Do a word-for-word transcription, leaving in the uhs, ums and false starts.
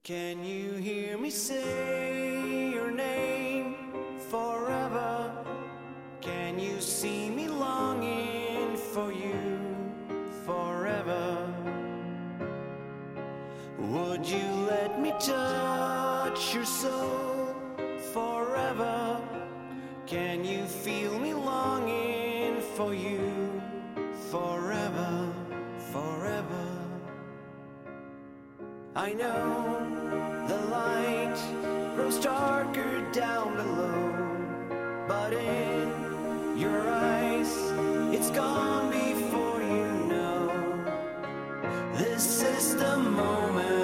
Can you hear me say your name forever? Can you see me longing for you forever? Would you let me touch your soul forever? Can you feel me longing for you forever, forever? I know the light grows darker down below, but in your eyes it's gone before you know. This is the moment